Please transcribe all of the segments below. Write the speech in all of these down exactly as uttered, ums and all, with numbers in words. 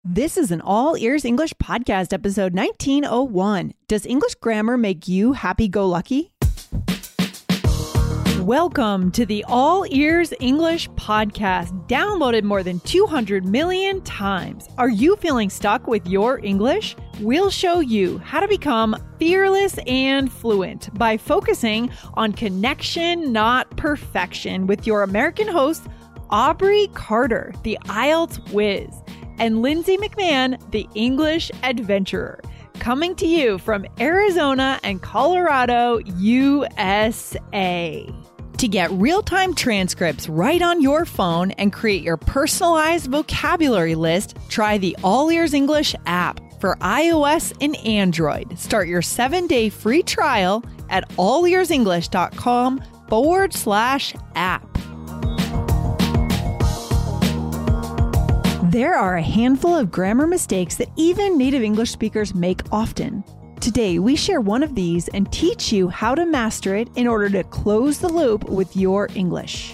This is an All Ears English Podcast, episode nineteen oh one. Does English grammar make you happy-go-lucky? Welcome to the All Ears English Podcast, downloaded more than two hundred million times. Are you feeling stuck with your English? We'll show you how to become fearless and fluent by focusing on connection, not perfection, with your American hosts, Aubrey Carter, the I E L T S whiz, and Lindsay McMahon, the English adventurer, coming to you from Arizona and Colorado, U S A. To get real-time transcripts right on your phone and create your personalized vocabulary list, try the All Ears English app for iOS and Android. Start your seven-day free trial at allearsenglish.com forward slash app. There are a handful of grammar mistakes that even native English speakers make often. Today, we share one of these and teach you how to master it in order to close the loop with your English.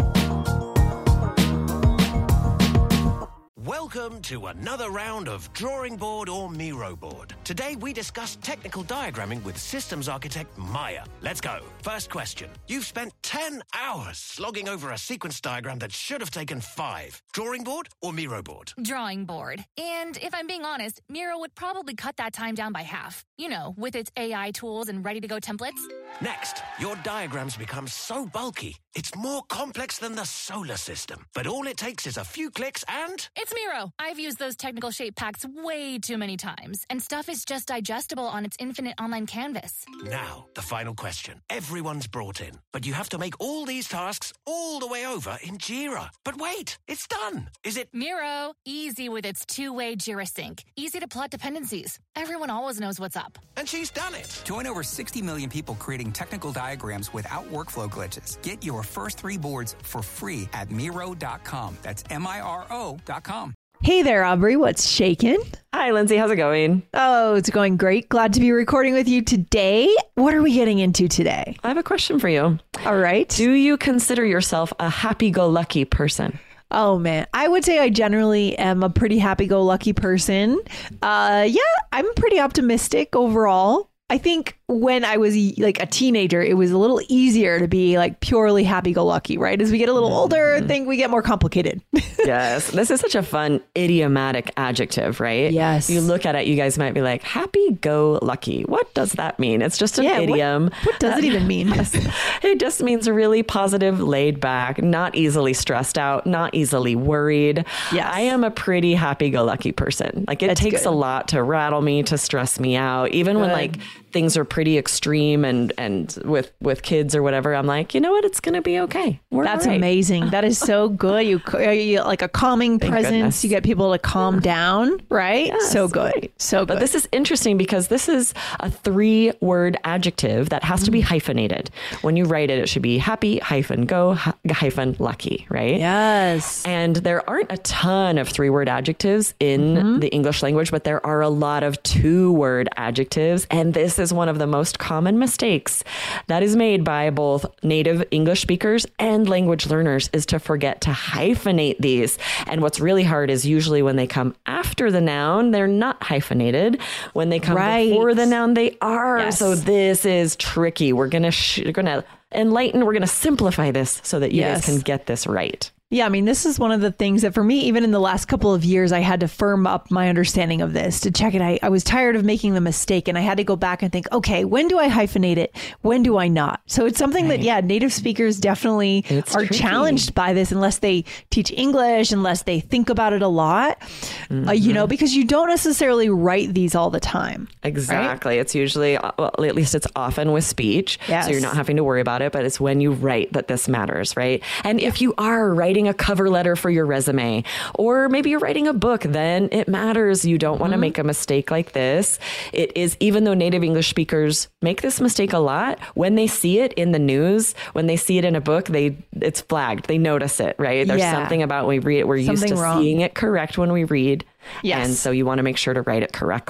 Welcome to another round of Drawing Board or Miro Board. Today we discuss technical diagramming with systems architect Maya. Let's go. First question. You've spent ten hours slogging over a sequence diagram that should have taken five. Drawing board or Miro board? Drawing board. And if I'm being honest, Miro would probably cut that time down by half. You know, with its A I tools and ready-to-go templates. Next, your diagrams become so bulky, it's more complex than the solar system. But all it takes is a few clicks and... It's Miro. I've used those technical shape packs way too many times, and stuff is just digestible on its infinite online canvas. Now, the final question. Everyone's brought in, but you have to make all these tasks all the way over in Jira. But wait, it's done. Is it... Miro, easy with its two-way Jira sync. Easy to plot dependencies. Everyone always knows what's up. And she's done it. Join over sixty million people creating technical diagrams without workflow glitches. Get your first three boards for free at Miro dot com. That's M I R O dot com. Hey there, Aubrey. What's shaking? Hi, Lindsay. How's it going? Oh, it's going great. Glad to be recording with you today. What are we getting into today? I have a question for you. All right. Do you consider yourself a happy-go-lucky person? Oh, man. I would say I generally am a pretty happy-go-lucky person. Uh, yeah, I'm pretty optimistic overall. I think when I was like a teenager, it was a little easier to be like purely happy-go-lucky, right? As we get a little older, I think we get more complicated. Yes. This is such a fun idiomatic adjective, right? Yes. You look at it, you guys might be like, happy-go-lucky. What does that mean? It's just an yeah, idiom. What, what does it even mean? It just means really positive, laid back, not easily stressed out, not easily worried. Yes. I am a pretty happy-go-lucky person. Like it That's takes good. a lot to rattle me, to stress me out. Even Good. when like things are pretty extreme and and with with kids or whatever, I'm like, you know what, it's gonna be okay. We're That's all right. amazing. That is so good. You, you like a calming Thank presence. goodness. You get people to calm down, right? Yes, so good. right. So good. But this is interesting because this is a three word adjective that has to be hyphenated. When you write it, it should be happy hyphen go hy- hyphen lucky, right? Yes. And there aren't a ton of three word adjectives in Mm-hmm. the English language, but there are a lot of two word adjectives. And this is one of the most common mistakes that is made by both native English speakers and language learners is to forget to hyphenate these. And what's really hard is usually when they come after the noun, they're not hyphenated. When they come Right. before the noun, they are. Yes. So this is tricky. We're going to sh- we're going to enlighten. We're going to simplify this so that you Yes. guys can get this right. Yeah, I mean, this is one of the things that for me, even in the last couple of years, I had to firm up my understanding of this to check it. I, I was tired of making the mistake and I had to go back and think, okay, when do I hyphenate it? When do I not? So it's something Right. that, yeah, native speakers definitely It's are tricky. challenged by this unless they teach English, unless they think about it a lot, Mm-hmm. uh, you know, because you don't necessarily write these all the time. Exactly. It's usually, well, at least it's often with speech. Yes. So you're not having to worry about it, but it's when you write that this matters, right? And if you are writing a cover letter for your resume, or maybe you're writing a book, then it matters. You don't want to make a mistake like this. It is, even though native English speakers make this mistake a lot, when they see it in the news, when they see it in a book, they it's flagged. They notice it, right? There's Yeah. something about when we read it. We're used Something to wrong. seeing it correct when we read. Yes. And so you want to make sure to write it correctly.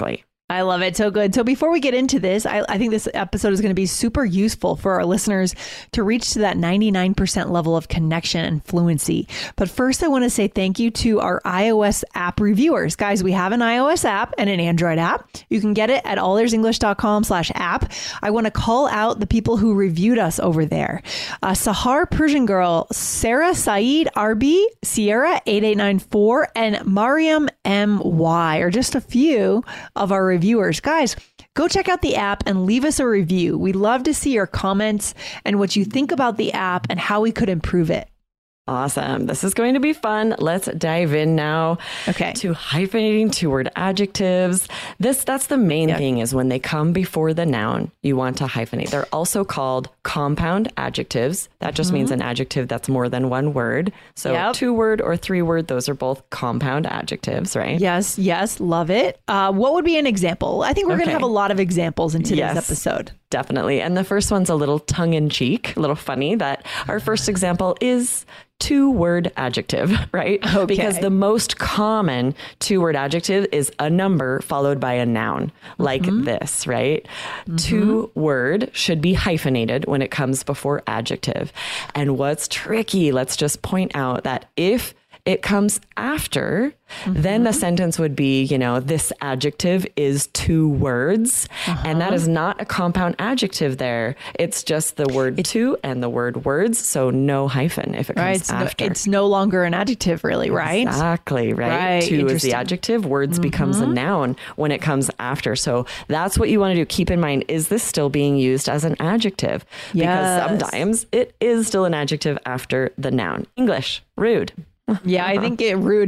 I love it. So good. So before we get into this, I, I think this episode is going to be super useful for our listeners to reach to that ninety-nine percent level of connection and fluency. But first, I want to say thank you to our iOS app reviewers. Guys, we have an iOS app and an Android app. You can get it at allearsenglish.com slash app. I want to call out the people who reviewed us over there. Uh, Sahar Persian Girl, Sarah Saeed R B, Sierra eight eight nine four, and Mariam M Y are just a few of our reviewers. Viewers, guys, go check out the app and leave us a review. We love to see your comments and what you think about the app and how we could improve it. Awesome. This is going to be fun. Let's dive in now okay. to hyphenating two-word adjectives. This That's the main yep. thing is when they come before the noun, you want to hyphenate. They're also called compound adjectives. That just mm-hmm. means an adjective that's more than one word. So yep. two-word or three-word, those are both compound adjectives, right? Yes, yes. Love it. Uh, what would be an example? I think we're okay. going to have a lot of examples in today's yes. episode. Definitely. And the first one's a little tongue-in-cheek, a little funny that our first example is two-word adjective, right? Okay. Because the most common two-word adjective is a number followed by a noun, like mm-hmm. this, right? Mm-hmm. Two-word should be hyphenated when it comes before adjective. And what's tricky, let's just point out that if it comes after, mm-hmm. then the sentence would be, you know, this adjective is two words. Uh-huh. And that is not a compound adjective there. It's just the word it, two and the word words. So no hyphen if it comes right, it's after. No, it's no longer an adjective really, right? Exactly, right? right two is the adjective, words mm-hmm. becomes a noun when it comes after. So that's what you want to do. Keep in mind, is this still being used as an adjective? Yes. Because sometimes it is still an adjective after the noun. English, rude. Yeah, I think it rude.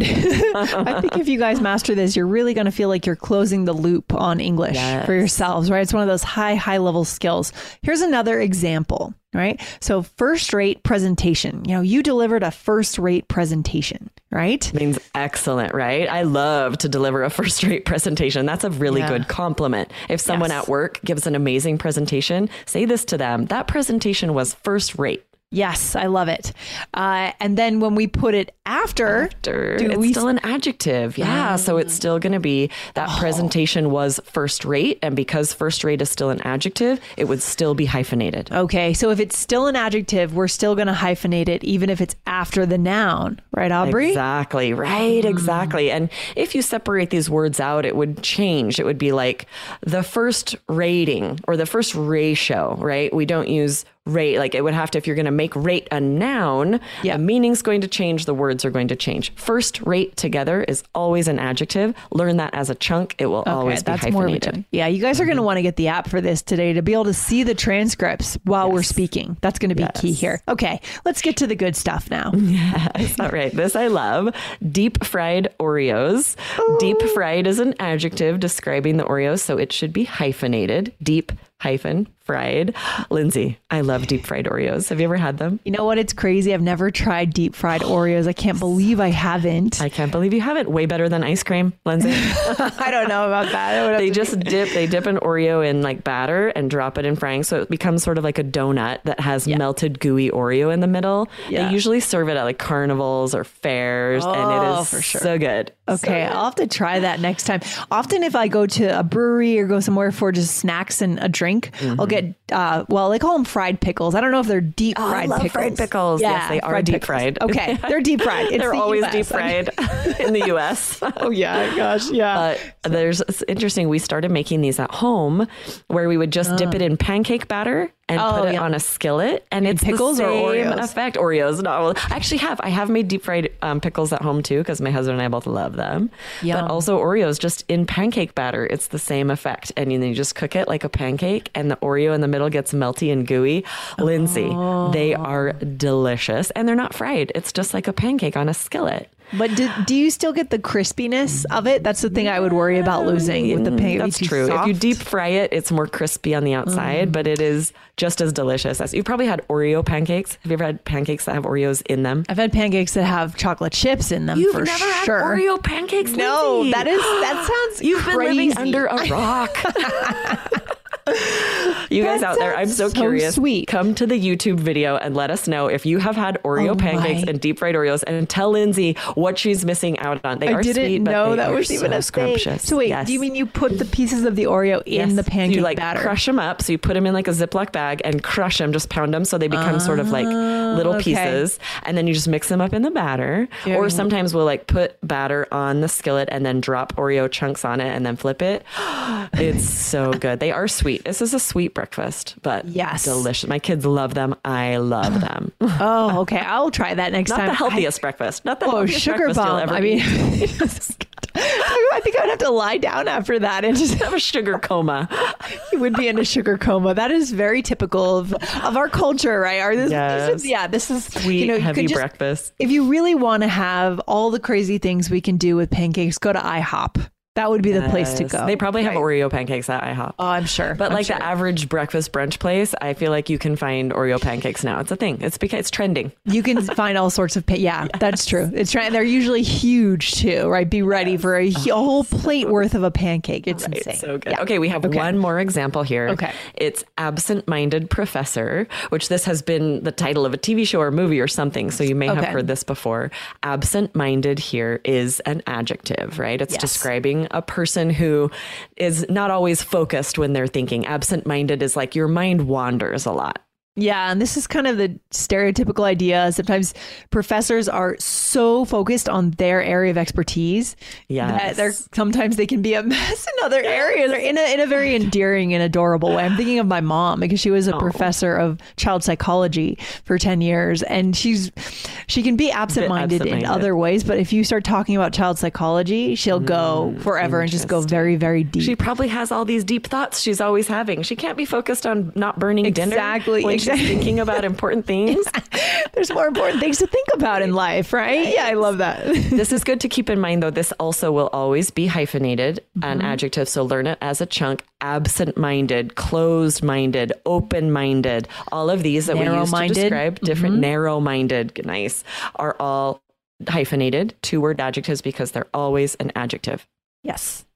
I think if you guys master this, you're really going to feel like you're closing the loop on English yes. for yourselves, right? It's one of those high, high level skills. Here's another example, right? So first rate presentation. You know, you delivered a first rate presentation, right? Means excellent, right? I love to deliver a first rate presentation. That's a really yeah. good compliment. If someone yes. at work gives an amazing presentation, say this to them. That presentation was first rate. Yes, I love it. Uh, and then when we put it after, after do it's we still an adjective. Yeah. Um, so it's still going to be that oh. presentation was first rate. And because first rate is still an adjective, it would still be hyphenated. Okay. So if it's still an adjective, we're still going to hyphenate it, even if it's after the noun. Right, Aubrey? Exactly. Right. Mm. Exactly. And if you separate these words out, it would change. It would be like the first rating or the first ratio, right? We don't use rate. Like it would have to, if you're going to make rate a noun, yeah. the meaning's going to change, the words are going to change. First rate together is always an adjective. Learn that as a chunk. It will okay, always be that's hyphenated. More yeah, you guys are going to want to get the app for this today to be able to see the transcripts while yes. we're speaking. That's going to be yes. key here. Okay, let's get to the good stuff now. Yes, all right. This I love. Deep fried Oreos. Ooh. Deep fried is an adjective describing the Oreos, so it should be hyphenated. Deep hyphen fried. Lindsay, I love deep fried Oreos. Have you ever had them? You know what? It's crazy. I've never tried deep fried Oreos. I can't believe I haven't. I can't believe you haven't. Way better than ice cream, Lindsay. I don't know about that. They just be... dip, they dip an Oreo in like batter and drop it in frying. So it becomes sort of like a donut that has yeah. melted gooey Oreo in the middle. Yeah. They usually serve it at like carnivals or fairs. Oh, and it is for sure. so good. Okay. So good. I'll have to try that next time. Often if I go to a brewery or go somewhere for just snacks and a drink, mm-hmm. I'll get, uh, well, they call them fried pickles. I don't know if they're deep oh, fried I love pickles. fried pickles. Yeah, yes, they are fried deep pickles. fried. Okay. They're deep fried. It's they're the always U S deep fried in the U S. Oh yeah. Gosh. Yeah. But there's, it's interesting. We started making these at home where we would just uh. dip it in pancake batter and oh, put it yeah. on a skillet, and it's pickles the same or Oreos? effect. Oreos. No, I actually have. I have made deep fried um, pickles at home too, because my husband and I both love them. Yum. But also Oreos, just in pancake batter, it's the same effect. And you, know, you just cook it like a pancake, and the Oreo in the middle gets melty and gooey. Oh. Lindsay, they are delicious, and they're not fried. It's just like a pancake on a skillet. But do, do you still get the crispiness of it? That's the thing I would worry about losing with the pancake. That's true. Soft. If you deep fry it, it's more crispy on the outside, mm. but it is just as delicious as you've probably had Oreo pancakes. Have you ever had pancakes that have Oreos in them? I've had pancakes that have chocolate chips in them. You've for never sure. had Oreo pancakes? No, Lindsay? that is that sounds You've crazy. been living under a rock. You guys That out there, I'm sounds so, so curious. sweet. Come to the YouTube video and let us know if you have had Oreo Oh pancakes my. and deep fried Oreos, and tell Lindsay what she's missing out on. They I are didn't sweet, but know they that are was even so a thing. scrumptious. So wait, Yes. do you mean you put the pieces of the Oreo in Yes. the pancake you like batter? crush them up, so you put them in like a Ziploc bag and crush them, just pound them so they become sort of like little okay. pieces, and then you just mix them up in the batter. Very or sometimes we'll like put batter on the skillet and then drop Oreo chunks on it and then flip it. It's so good. They are sweet. This is a sweet breakfast, but Yes. delicious. My kids love them. I love them. Oh, okay. I'll try that next Not time. the healthiest breakfast. Not the I, oh, healthiest sugar breakfast you'll bomb. ever I mean, eat. I think I'd have to lie down after that and just have a sugar coma. You would be in a sugar coma. That is very typical of, of our culture, right? Are this, Yes. this is, yeah, this is Sweet, you know, you heavy could just- breakfast. If you really want to have all the crazy things we can do with pancakes, go to IHOP. That would be the place to Yes. go. They probably have right? Oreo pancakes at IHOP. Oh, I'm sure. But I'm like sure. the average breakfast brunch place, I feel like you can find Oreo pancakes now. It's a thing. It's because it's trending. You can find all sorts of, pa- yeah, that's true. It's right. They're usually huge too, right? Be ready for a, a whole plate worth of a pancake. It's Right, insane. so good. Yeah. Okay, we have Okay. one more example here. Okay. It's absent-minded professor, which this has been the title of a T V show or movie or something, so you may have Okay. heard this before. Absent-minded here is an adjective, right? It's Yes. describing a person who is not always focused when they're thinking. Absent-minded is like your mind wanders a lot. Yeah, and this is kind of the stereotypical idea. Sometimes professors are so focused on their area of expertise Yes. that they're sometimes they can be a mess in other areas, or in a in a very endearing and adorable way. I'm thinking of my mom because she was a professor of child psychology for ten years, and she's she can be absent-minded, in absent-minded. other ways, but if you start talking about child psychology, she'll go forever and just go very, very deep. She probably has all these deep thoughts she's always having. She can't be focused on not burning dinner Exactly, when exactly. she's thinking about important things. There's more important things to think about in life, right? Yeah, I love that. This is good to keep in mind, though. This also will always be hyphenated, an Mm-hmm. adjective. So learn it as a chunk. Absent-minded, closed-minded, open-minded. All of these that we use to Narrow-minded. describe different Mhm. narrow-minded, nice, are all hyphenated two-word adjectives because they're always an adjective. Yes.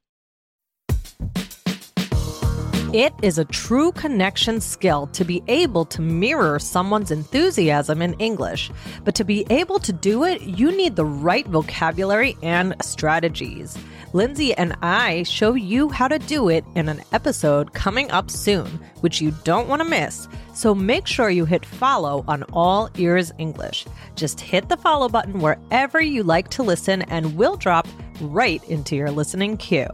It is a true connection skill to be able to mirror someone's enthusiasm in English. But to be able to do it, you need the right vocabulary and strategies. Lindsay and I show you how to do it in an episode coming up soon, which you don't want to miss. So make sure you hit follow on All Ears English. Just hit the follow button wherever you like to listen, and we'll drop right into your listening queue.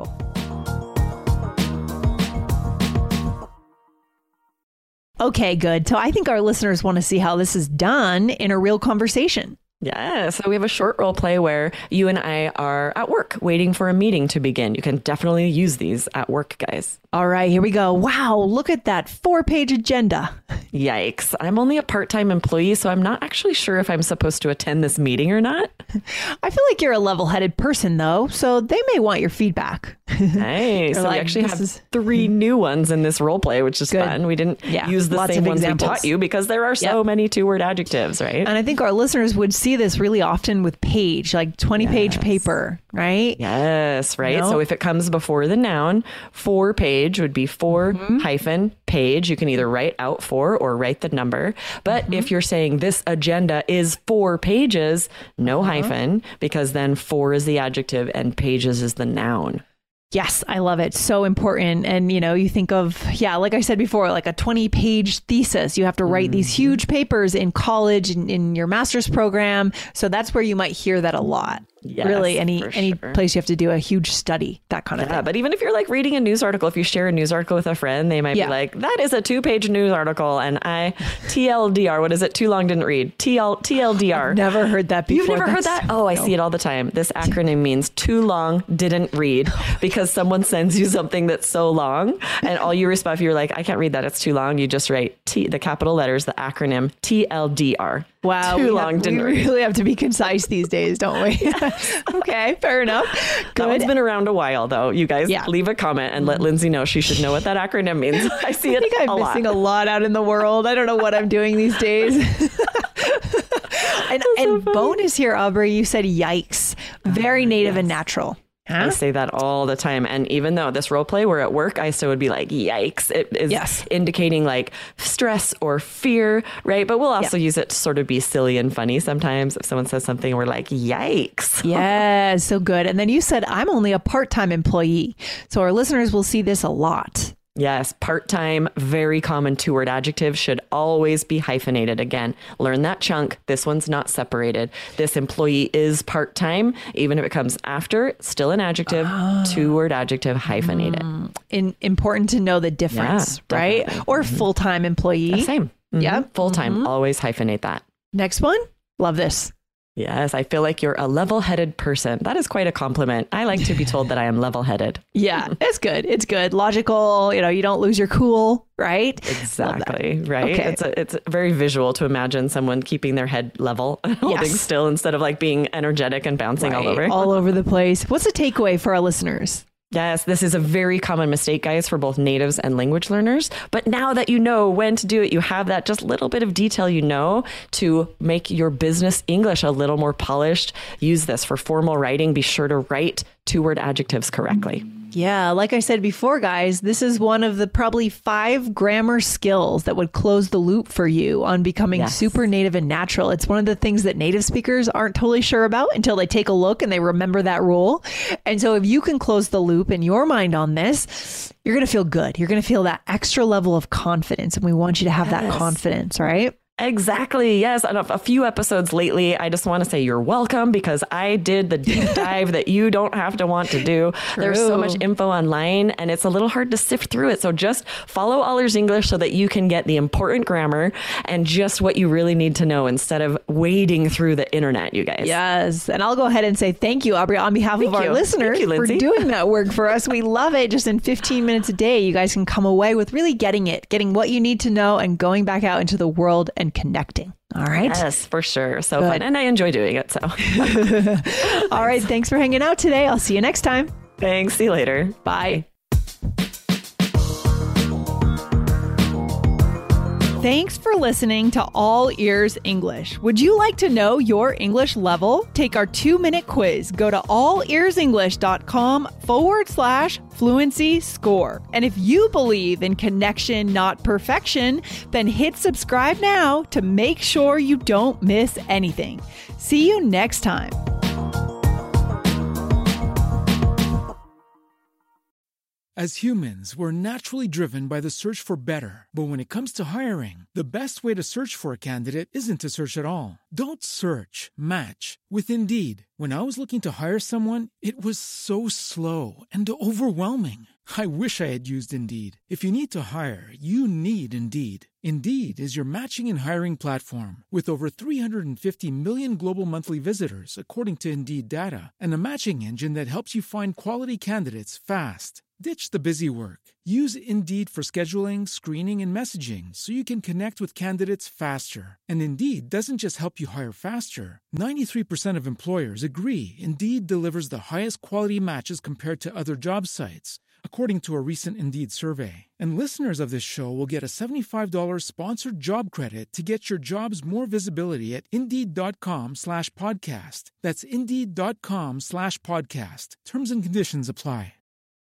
Okay, good. So I think our listeners want to see how this is done in a real conversation. Yeah, so we have a short role play where you and I are at work waiting for a meeting to begin. You can definitely use these at work, guys. All right, here we go. Wow, look at that four-page agenda. Yikes. I'm only a part-time employee, so I'm not actually sure if I'm supposed to attend this meeting or not. I feel like you're a level-headed person, though, so they may want your feedback. Nice. So like, we actually this have is- three new ones in this role play, which is Good. fun. We didn't Yeah, use the lots same of ones examples. we taught you because there are so Yep. many two-word adjectives, right? And I think our listeners would see this really often with page, like twenty-page Yes. paper, right? Yes, right. No? So if it comes before the noun, for page would be for Mm-hmm. hyphen page. You can either write out for or write the number. But Mm-hmm. if you're saying this agenda is four pages, no Uh-huh. hyphen, because then for is the adjective and pages is the noun. Yes, I love it. So important. And, you know, you think of, yeah, like I said before, like a twenty page thesis. You have to write these huge papers in college and in your master's program. So that's where you might hear that a lot. Yes, really, any for any sure. place you have to do a huge study, that kind of Yeah, thing. but even if you're like reading a news article, if you share a news article with a friend, they might Yeah. be like, that is a two page news article. And I, T L D R, what is it? Too long, didn't read. T L, T L D R. Never heard that before. You've never heard That's- that? Oh, I No. see it all the time. This acronym means too long, didn't read, because someone sends you something that's so long, and all you respond, if you're like, I can't read that, it's too long, you just write T, the capital letters, the acronym T L D R. Wow, Too we long, have, didn't we read. really have to be concise these days, don't we? Okay, fair enough. That Good. one's been around a while, though. You guys Yeah. leave a comment and let Lindsay know she should know what that acronym means. I see I it think I'm a missing lot. a lot out in the world. I don't know what I'm doing these days. and and bonus here, Aubrey, you said yikes. Very native and natural. I say that all the time. And even though this role play, we're at work, I still would be like, yikes. It is yes. indicating like stress or fear, right? But we'll also yeah. use it to sort of be silly and funny sometimes. If someone says something, we're like, yikes. Yeah, so good. And then you said, I'm only a part-time employee. So our listeners will see this a lot. Yes, part-time, very common two-word adjective should always be hyphenated. Again, learn that chunk. This one's not separated. This employee is part-time. Even if it comes after, still an adjective, oh. two-word adjective hyphenated. Mm. In, important to know the difference, yeah, right? Definitely. Or full-time employee. The same. Mm-hmm. Yeah. Full-time, mm-hmm. always hyphenate that. Next one. Love this. Yes, I feel like you're a level-headed person. That is quite a compliment. I like to be told that I am level-headed. Yeah, it's good. It's good. Logical. You know, you don't lose your cool, right? Exactly. Right. Okay. It's a, it's very visual to imagine someone keeping their head level, holding yes. still instead of like being energetic and bouncing right. all over. All over the place. What's the takeaway for our listeners? Yes, this is a very common mistake, guys, for both natives and language learners. But now that you know when to do it, you have that just little bit of detail you know to make your business English a little more polished. Use this for formal writing. Be sure to write two-word adjectives correctly. Yeah, like I said before, guys, this is one of the probably five grammar skills that would close the loop for you on becoming yes. super native and natural. It's one of the things that native speakers aren't totally sure about until they take a look and they remember that rule. And so if you can close the loop in your mind on this, you're going to feel good. You're going to feel that extra level of confidence. And we want you to have yes. that confidence, right? Exactly. Yes. And a few episodes lately, I just want to say you're welcome because I did the deep dive that you don't have to want to do. True. There's so much info online and it's a little hard to sift through it. So just follow All Ears English so that you can get the important grammar and just what you really need to know instead of wading through the internet, you guys. Yes. And I'll go ahead and say thank you, Aubrey, on behalf thank of our you. listeners you, for doing that work for us. We love it. Just in fifteen minutes a day, you guys can come away with really getting it, getting what you need to know and going back out into the world and connecting. All right. Yes, for sure. So Good. fun. And I enjoy doing it. So. All right. Thanks for hanging out today. I'll see you next time. Thanks. See you later. Bye. Thanks for listening to All Ears English. Would you like to know your English level? Take our two-minute quiz. Go to allearsenglish.com forward slash fluency score. And if you believe in connection, not perfection, then hit subscribe now to make sure you don't miss anything. See you next time. As humans, we're naturally driven by the search for better. But when it comes to hiring, the best way to search for a candidate isn't to search at all. Don't search, match with Indeed. When I was looking to hire someone, it was so slow and overwhelming. I wish I had used Indeed. If you need to hire, you need Indeed. Indeed is your matching and hiring platform with over three hundred fifty million global monthly visitors, according to Indeed data, and a matching engine that helps you find quality candidates fast. Ditch the busy work. Use Indeed for scheduling, screening, and messaging so you can connect with candidates faster. And Indeed doesn't just help you hire faster. ninety-three percent of employers agree Indeed delivers the highest quality matches compared to other job sites, according to a recent Indeed survey. And listeners of this show will get a seventy-five dollars sponsored job credit to get your jobs more visibility at Indeed.com slash podcast. That's Indeed.com slash podcast. Terms and conditions apply.